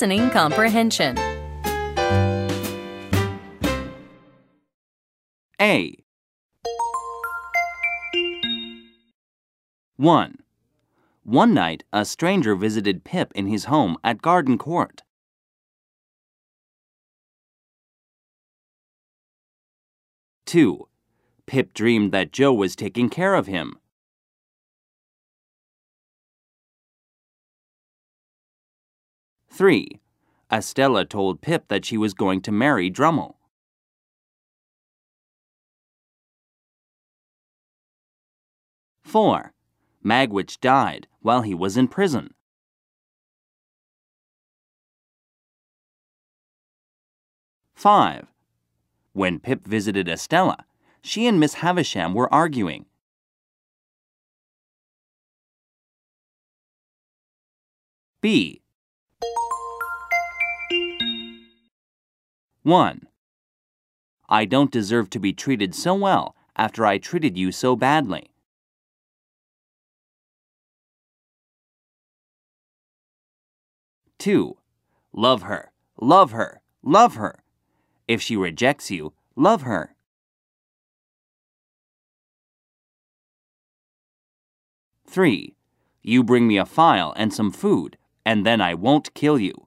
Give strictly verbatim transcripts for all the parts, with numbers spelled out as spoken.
listening comprehension. A. one. One night, a stranger visited Pip in his home at Garden Court. two. Pip dreamed that Joe was taking care of him. three. Estella told Pip that she was going to marry Drummle. four. Magwitch died while he was in prison. five. When Pip visited Estella, she and Miss Havisham were arguing. B. one. I don't deserve to be treated so well after I treated you so badly. two. Love her, love her, love her. If she rejects you, love her. three. You bring me a file and some food, and then I won't kill you.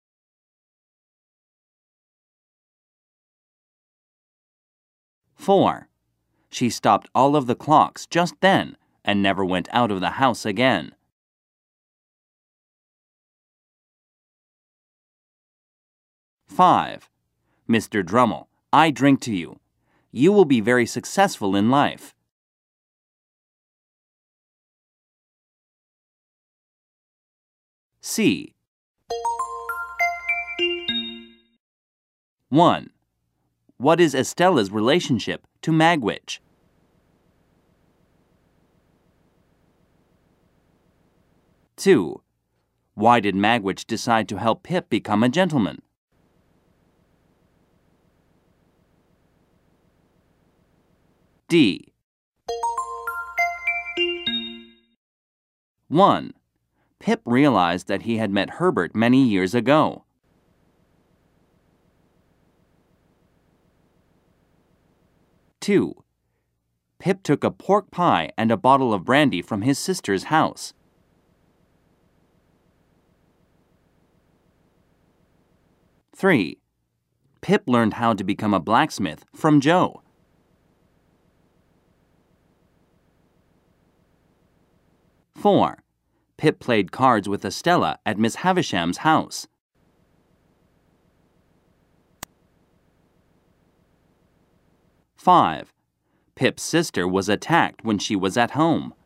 four. She stopped all of the clocks just then and never went out of the house again. five. Mister Drummle, I drink to you. You will be very successful in life. C. one. What is Estella's relationship to Magwitch? two. Why did Magwitch decide to help Pip become a gentleman? D. one. Pip realized that he had met Herbert many years ago. two. Pip took a pork pie and a bottle of brandy from his sister's house. three. Pip learned how to become a blacksmith from Joe. four. Pip played cards with Estella at Miss Havisham's house. five. Pip's sister was attacked when she was at home.